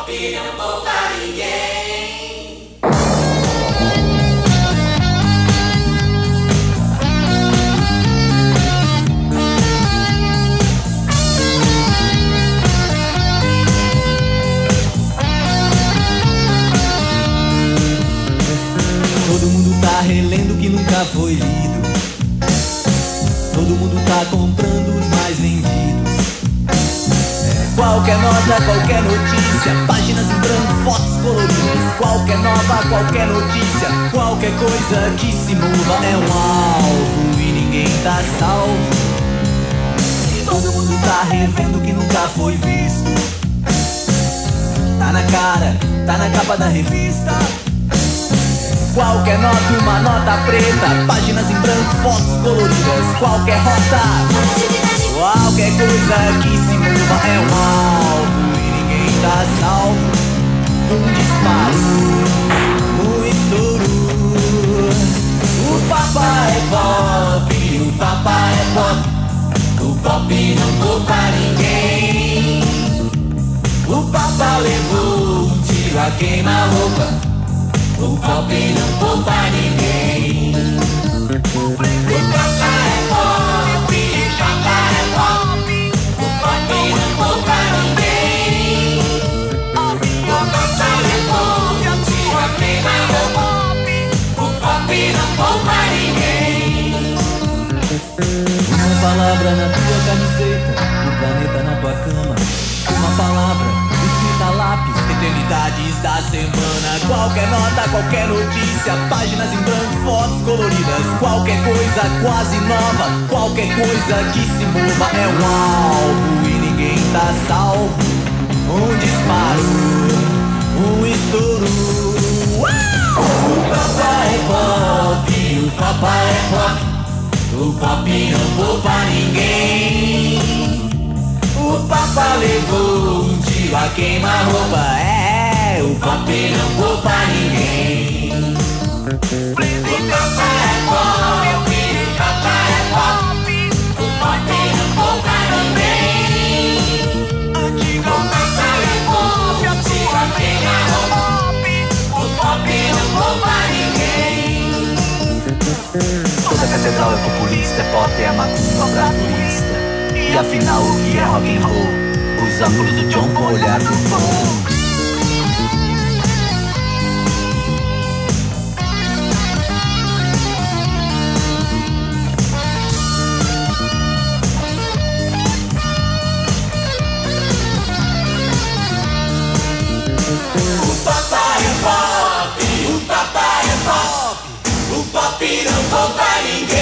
pop não poupa ninguém. Todo mundo tá relendo o que nunca foi lido. Todo mundo tá comprando os mais vendidos. Qualquer nota, qualquer notícia, páginas em branco, fotos coloridas. Qualquer nova, qualquer notícia, qualquer coisa que se mova é um alvo e ninguém tá salvo. Todo mundo tá revendo o que nunca foi visto. Tá na cara, tá na capa da revista. Qualquer nota, uma nota preta, páginas em branco, fotos coloridas. Qualquer rota, qualquer coisa que se mova é um alvo e ninguém tá salvo. Um disparo, um estouro. O papai é pop, o papai é pop. O pop não poupa ninguém. O papai levou um tiro a queima-roupa. O pop não poupa ninguém. O papai é pop, o papai é pop. O pop não poupa ninguém. O papai levou um tiro a queima-roupa. O pop não poupa ninguém. Uma palavra na tua camiseta, o planeta na tua cama. Uma palavra escrita a lápis, eternidades da semana. Qualquer nota, qualquer notícia, páginas em branco, fotos coloridas. Qualquer coisa quase nova, qualquer coisa que se mova é um alvo e ninguém tá salvo. Um disparo, um estouro. O papai é pop, o papai é pop. O pop não poupa ninguém. O papa levou um tiro a queima-roupa. É, o pop não poupa ninguém. O papa é pop, o papa é pop. O pop não poupa ninguém. O papa levou um tiro a queima-roupa. O pop não poupa ninguém. Toda catedral é populista, é pop, é macumba pra turista. E afinal o que é rock and roll? Os óculos do John com o olhar do Paul. O papai é pop, o papai é pop. O pop não poupa ninguém.